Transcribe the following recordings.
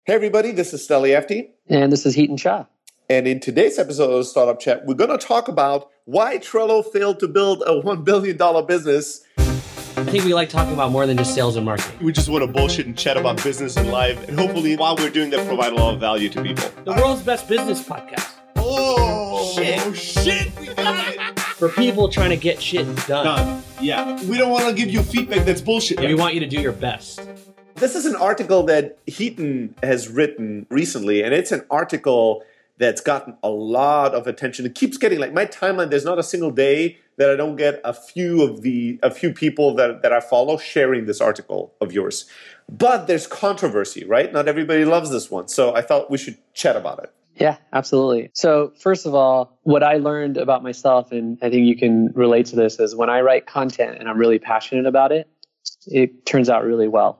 Hey everybody, this is Steli Efti. And this is Heaton Shah. And in today's episode of Startup Chat, we're going to talk about why Trello failed to build a $1 billion business. I think we like talking about more than just sales and marketing. We just want to bullshit and chat about business and life. And hopefully, while we're doing that, provide a lot of value to people. The world's best business podcast. Oh, shit. We got it. For people trying to get shit done. Yeah. We don't want to give you feedback that's bullshit. We want you to do your best. This is an article that Heaton has written recently, and it's an article that's gotten a lot of attention. It keeps getting, like, my timeline, there's not a single day that I don't get a few people that I follow sharing this article of yours. But there's controversy, right? Not everybody loves this one. So I thought we should chat about it. Yeah, absolutely. So first of all, what I learned about myself, and I think you can relate to this, is when I write content and I'm really passionate about it, it turns out really well.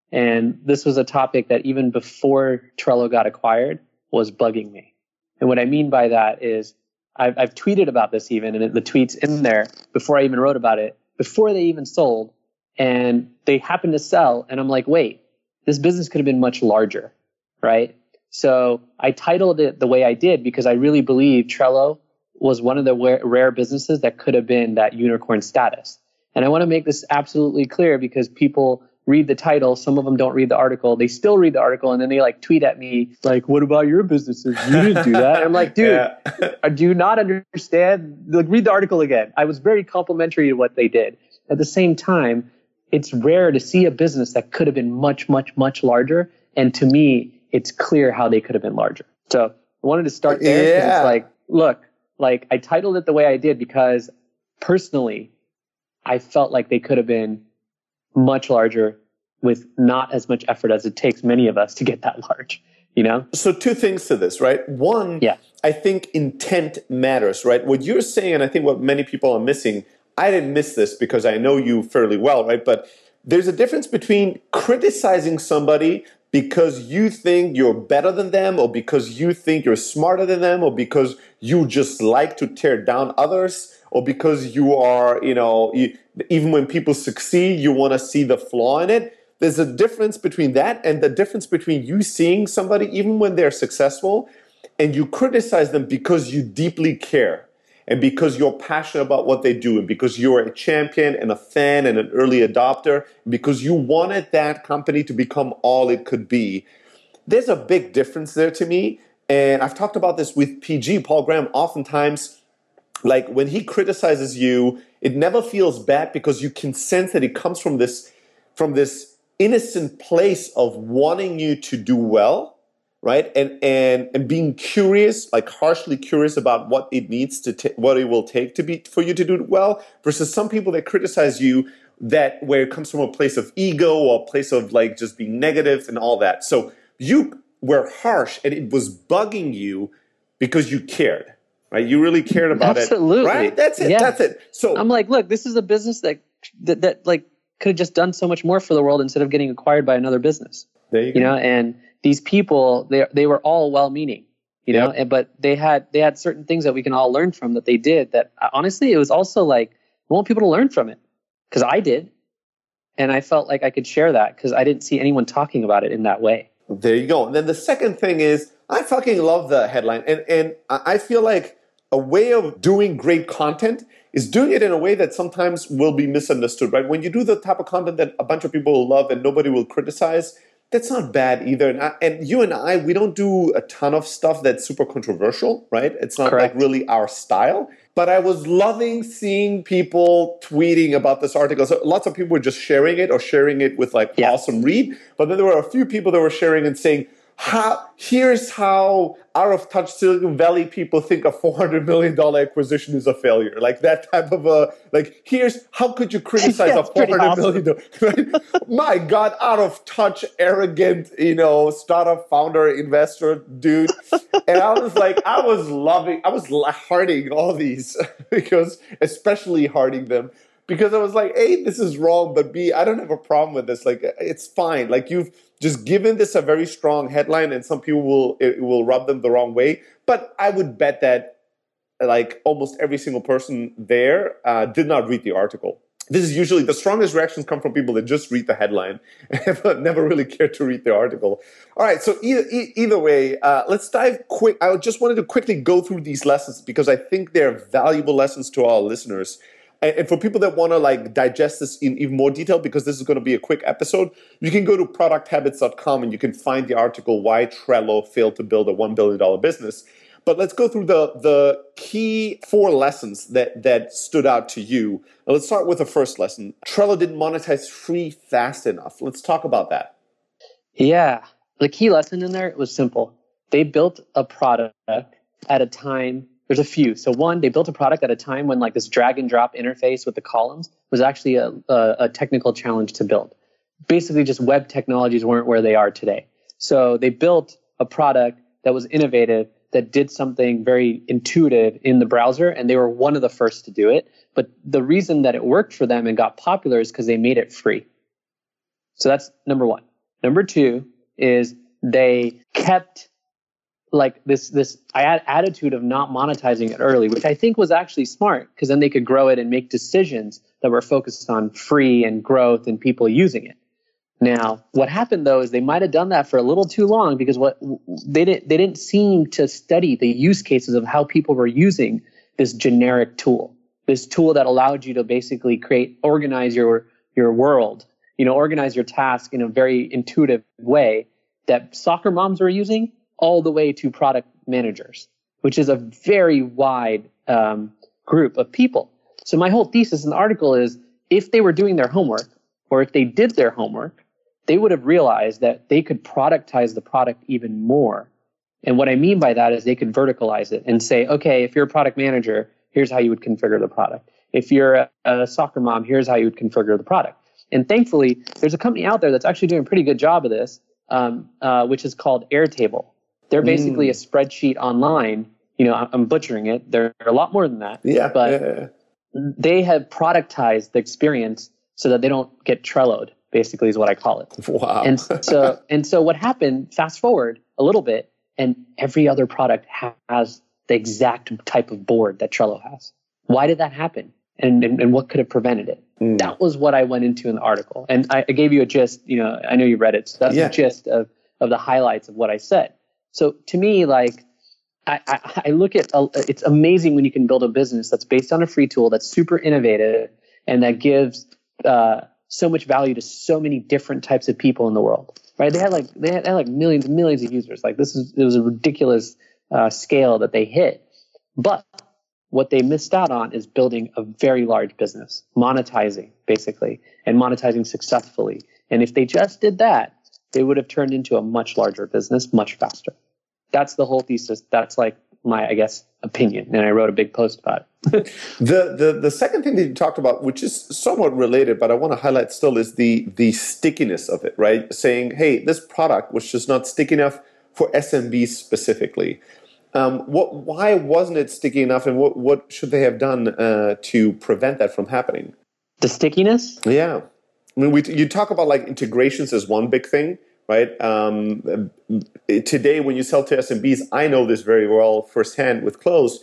And this was a topic that even before Trello got acquired was bugging me. And what I mean by that is I've tweeted about this even, and the tweet's in there before I even wrote about it, before they even sold, and they happened to sell. And I'm like, wait, this business could have been much larger, right? So I titled it the way I did because I really believe Trello was one of the rare businesses that could have been that unicorn status. And I want to make this absolutely clear because people read the title. Some of them don't read the article. They still read the article, and then they like tweet at me like, what about your businesses? You didn't do that. And I'm like, dude, do you not understand? Like, read the article again. I was very complimentary to what they did. At the same time, it's rare to see a business that could have been much, much, much larger. And to me, it's clear how they could have been larger. So I wanted to start there because it's like, look, like I titled it the way I did because personally, I felt like they could have been much larger with not as much effort as it takes many of us to get that large, you know? So two things to this, right? One, I think intent matters, right? What you're saying, and I think what many people are missing, I didn't miss this because I know you fairly well, right? But there's a difference between criticizing somebody because you think you're better than them, or because you think you're smarter than them, or because you just like to tear down others, or because you are, even when people succeed, you want to see the flaw in it. There's a difference between that and the difference between you seeing somebody, even when they're successful, and you criticize them because you deeply care and because you're passionate about what they do and because you're a champion and a fan and an early adopter, because you wanted that company to become all it could be. There's a big difference there to me. And I've talked about this with PG, Paul Graham, oftentimes. Like when he criticizes you, it never feels bad because you can sense that it comes from this innocent place of wanting you to do well, right? And being curious, like harshly curious about what it needs to what it will take for you to do well. Versus some people that criticize you where it comes from a place of ego or a place of like just being negative and all that. So you were harsh and it was bugging you because you cared. Right, you really cared about Absolutely. It. Right, that's it. Yeah. That's it. So I'm like, look, this is a business that like could have just done so much more for the world instead of getting acquired by another business. There you go. And these people, they were all well-meaning, but they had certain things that we can all learn from that they did. That honestly, it was also like I want people to learn from it because I did, and I felt like I could share that because I didn't see anyone talking about it in that way. There you go. And then the second thing is, I fucking love the headline, and I feel like a way of doing great content is doing it in a way that sometimes will be misunderstood, right? When you do the type of content that a bunch of people will love and nobody will criticize, that's not bad either. And you and I, we don't do a ton of stuff that's super controversial, right? It's not Correct. like really our style. But I was loving seeing people tweeting about this article. So lots of people were just sharing it or sharing it with like awesome read. But then there were a few people that were sharing and saying, here's how out of touch Silicon Valley people think a $400 million acquisition is a failure. Like that type of here's how could you criticize a $400 million? Right? My God, out of touch, arrogant, startup founder, investor dude. And I was hearting all these because especially hearting them. Because I was like, A, this is wrong, but B, I don't have a problem with this. Like, it's fine. Like, you've just given this a very strong headline, and some people it will rub them the wrong way. But I would bet that, like, almost every single person there did not read the article. this is usually the strongest reactions come from people that just read the headline and never really care to read the article. All right, so either way, let's dive quick. I just wanted to quickly go through these lessons because I think they're valuable lessons to our listeners. And for people that want to like digest this in even more detail, because this is going to be a quick episode, you can go to producthabits.com and you can find the article, Why Trello Failed to Build a $1 billion Business. But let's go through the key 4 lessons that stood out to you. Now, let's start with the first lesson. Trello didn't monetize free fast enough. Let's talk about that. Yeah. The key lesson in there was simple. They built a product at a time. There's a few. So one, they built a product at a time when like this drag and drop interface with the columns was actually a technical challenge to build. Basically, just web technologies weren't where they are today. So they built a product that was innovative, that did something very intuitive in the browser, and they were one of the first to do it. But the reason that it worked for them and got popular is because they made it free. So that's number one. Number two is they kept like this attitude of not monetizing it early, which I think was actually smart, because then they could grow it and make decisions that were focused on free and growth and people using it. Now, what happened though is they might have done that for a little too long, because they didn't seem to study the use cases of how people were using this generic tool, this tool that allowed you to basically organize your world, organize your task in a very intuitive way that soccer moms were using, all the way to product managers, which is a very wide group of people. So my whole thesis in the article is, if they were doing their homework, or if they did their homework, they would have realized that they could productize the product even more. And what I mean by that is they could verticalize it and say, okay, if you're a product manager, here's how you would configure the product. If you're a soccer mom, here's how you would configure the product. And thankfully, there's a company out there that's actually doing a pretty good job of this, which is called Airtable. They're basically a spreadsheet online. I'm butchering it. They're a lot more than that. But they have productized the experience so that they don't get Trello'd, basically is what I call it. Wow. And so what happened, fast forward a little bit, and every other product has the exact type of board that Trello has. Why did that happen? And what could have prevented it? That was what I went into in the article. And I gave you a gist, I know you read it. So that's the gist of the highlights of what I said. So to me, like, I look at, it's amazing when you can build a business that's based on a free tool that's super innovative and that gives so much value to so many different types of people in the world, right? They had millions and millions of users. Like it was a ridiculous scale that they hit. But what they missed out on is building a very large business, monetizing basically, and monetizing successfully. And if they just did that, they would have turned into a much larger business much faster. That's the whole thesis. That's like my, I guess, opinion. And I wrote a big post about it. The second thing that you talked about, which is somewhat related, but I want to highlight still, is the stickiness of it, right? Saying, hey, this product was just not sticky enough for SMBs specifically. Why wasn't it sticky enough, and what should they have done to prevent that from happening? The stickiness? Yeah. I mean, you talk about like integrations as one big thing, right? Today, when you sell to SMBs, I know this very well firsthand with Close.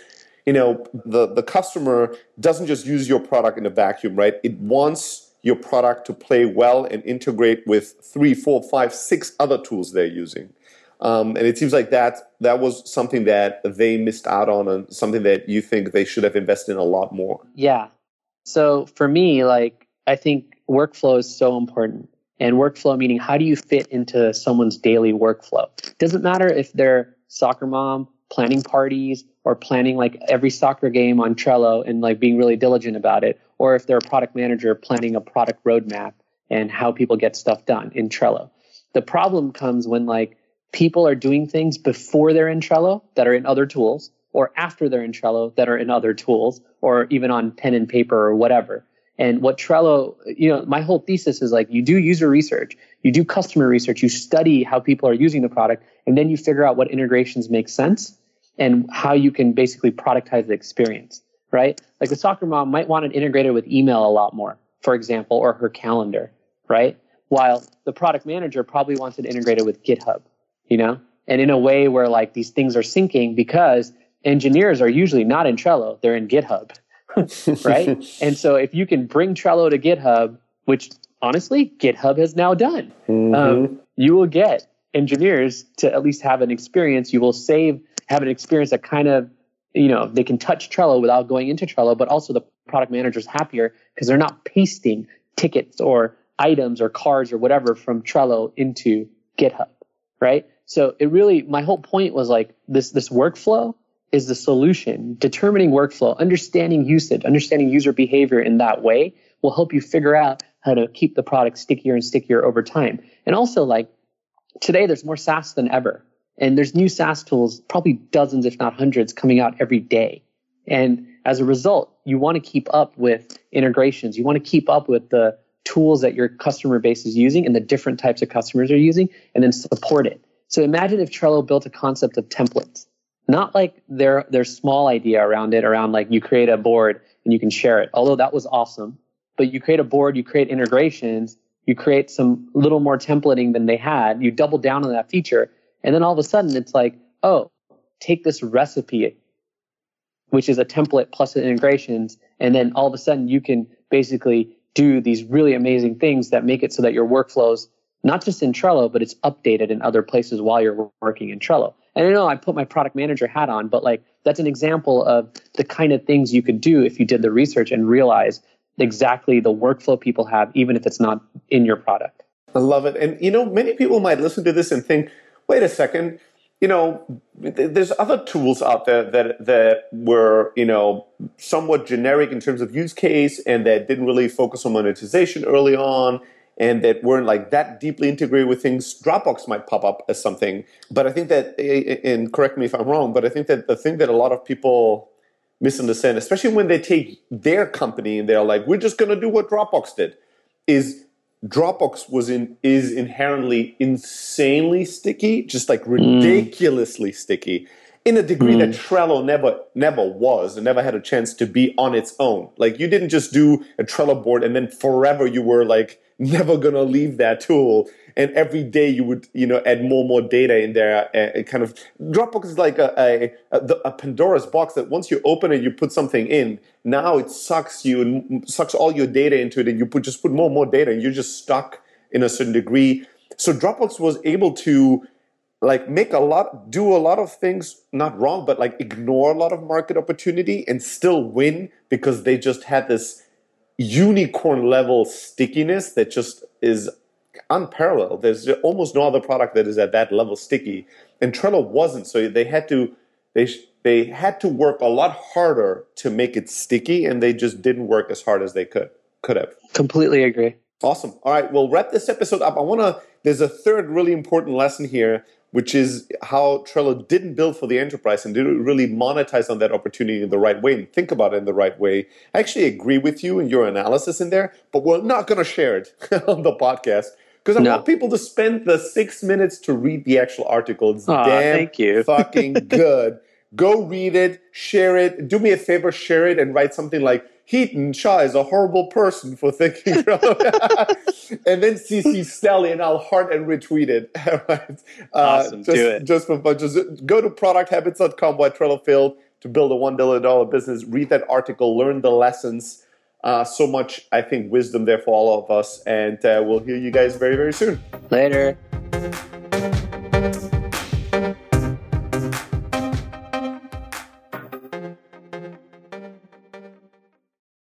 The customer doesn't just use your product in a vacuum, right? It wants your product to play well and integrate with 3, 4, 5, 6 other tools they're using. And it seems like that was something that they missed out on, and something that you think they should have invested in a lot more. Yeah. So for me, like, I think workflow is so important. And workflow meaning, how do you fit into someone's daily workflow? It doesn't matter if they're soccer mom, planning parties, or planning like every soccer game on Trello and like being really diligent about it, or if they're a product manager planning a product roadmap and how people get stuff done in Trello. The problem comes when like people are doing things before they're in Trello that are in other tools, or after they're in Trello that are in other tools, or even on pen and paper or whatever. And what Trello, my whole thesis is like, you do user research, you do customer research, you study how people are using the product, and then you figure out what integrations make sense and how you can basically productize the experience, right? Like the soccer mom might want it integrated with email a lot more, for example, or her calendar, right? While the product manager probably wants it integrated with GitHub, and in a way where like these things are syncing, because engineers are usually not in Trello, they're in GitHub, right? And so if you can bring Trello to GitHub, which honestly, GitHub has now done, you will get engineers to at least have an experience. You will have an experience that kind of, they can touch Trello without going into Trello, but also the product manager's happier because they're not pasting tickets or items or cards or whatever from Trello into GitHub, right? So my whole point was like this workflow is the solution. Determining workflow, understanding usage, understanding user behavior in that way will help you figure out how to keep the product stickier and stickier over time. And also, like, today there's more SaaS than ever. And there's new SaaS tools, probably dozens, if not hundreds, coming out every day. And as a result, you want to keep up with integrations. You want to keep up with the tools that your customer base is using and the different types of customers are using, and then support it. So imagine if Trello built a concept of templates, not like their small idea around it, around like you create a board and you can share it, although that was awesome. But you create a board, you create integrations, you create some little more templating than they had, you double down on that feature, and then all of a sudden it's like, oh, take this recipe, which is a template plus the integrations, and then all of a sudden you can basically do these really amazing things that make it so that your workflows, not just in Trello, but it's updated in other places while you're working in Trello. And I know I put my product manager hat on, but like that's an example of the kind of things you could do if you did the research and realize exactly the workflow people have, even if it's not in your product. I love it. And, many people might listen to this and think, wait a second, there's other tools out there that were, somewhat generic in terms of use case and that didn't really focus on monetization early on and that weren't like that deeply integrated with things. Dropbox might pop up as something. But I think that, and correct me if I'm wrong, but I think that the thing that a lot of people misunderstand, especially when they take their company and they're like, we're just going to do what Dropbox did, is Dropbox is inherently insanely sticky, just like ridiculously sticky, in a degree that Trello never was and never had a chance to be on its own. Like you didn't just do a Trello board and then forever you were like never gonna leave that tool, and every day you would add more and more data in there. And kind of Dropbox is like a Pandora's box that once you open it, you put something in. Now it sucks all your data into it, and you just put more and more data, and you're just stuck in a certain degree. So Dropbox was able to like do a lot of things not wrong, but like ignore a lot of market opportunity and still win because they just had this unicorn level stickiness that just is unparalleled. There's almost no other product that is at that level sticky, and Trello wasn't. So they had to work a lot harder to make it sticky, and they just didn't work as hard as they could have. Completely agree. Awesome. All right, we'll wrap this episode up. There's a third really important lesson here, which is how Trello didn't build for the enterprise and didn't really monetize on that opportunity in the right way and think about it in the right way. I actually agree with you and your analysis in there, but we're not going to share it on the podcast because I want people to spend the 6 minutes to read the actual article. It's damn fucking good. Go read it, share it. Do me a favor, share it and write something like, Hiten Shah is a horrible person for thinking. And then CC Stelly and I'll heart and retweet it. Right? Awesome, do it. Just for fun. Just go to producthabits.com why Trello failed to build a $1 billion business. Read that article, learn the lessons. So much, I think, wisdom there for all of us. And we'll hear you guys very, very soon. Later.